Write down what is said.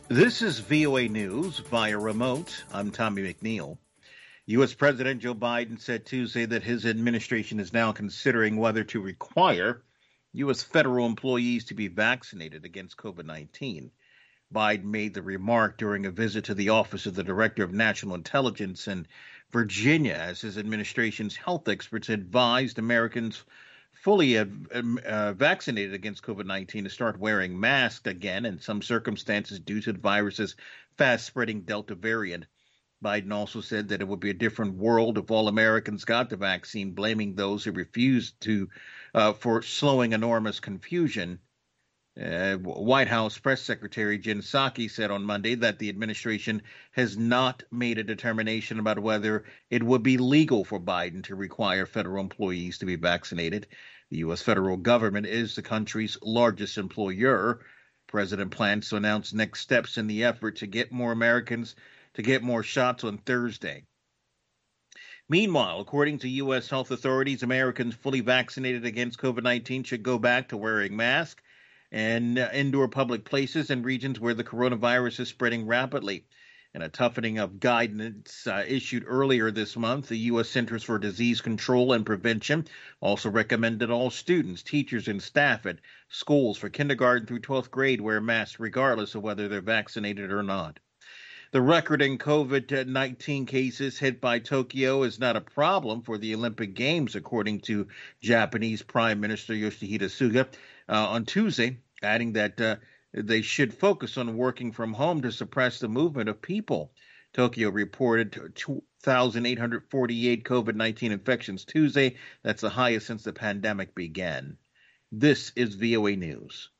This is VOA News via remote. I'm Tommy McNeil. U.S. President Joe Biden said Tuesday that his administration is now considering whether to require U.S. federal employees to be vaccinated against COVID 19. Biden made the remark during a visit to the Office of the Director of National Intelligence in Virginia as his administration's health experts advised Americans fully vaccinated against COVID 19 to start wearing masks again in some circumstances due to the virus's fast spreading Delta variant. Biden also said that it would be a different world if all Americans got the vaccine, blaming those who refused to for slowing enormous confusion. White House Press Secretary Jen Psaki said on Monday that the administration has not made a determination about whether it would be legal for Biden to require federal employees to be vaccinated. The U.S. federal government is the country's largest employer. President plans to announce next steps in the effort to get more Americans to get more shots on Thursday. Meanwhile, according to U.S. health authorities, Americans fully vaccinated against COVID 19 should go back to wearing masks and indoor public places in regions where the coronavirus is spreading rapidly. In a toughening of guidance issued earlier this month, the U.S. Centers for Disease Control and Prevention also recommended all students, teachers, and staff at schools for kindergarten through 12th grade wear masks regardless of whether they're vaccinated or not. The record in COVID 19 cases hit by Tokyo is not a problem for the Olympic Games, according to Japanese Prime Minister Yoshihide Suga on Tuesday, adding that they should focus on working from home to suppress the movement of people. Tokyo reported 2,848 COVID 19 infections Tuesday. That's the highest since the pandemic began. This is VOA News.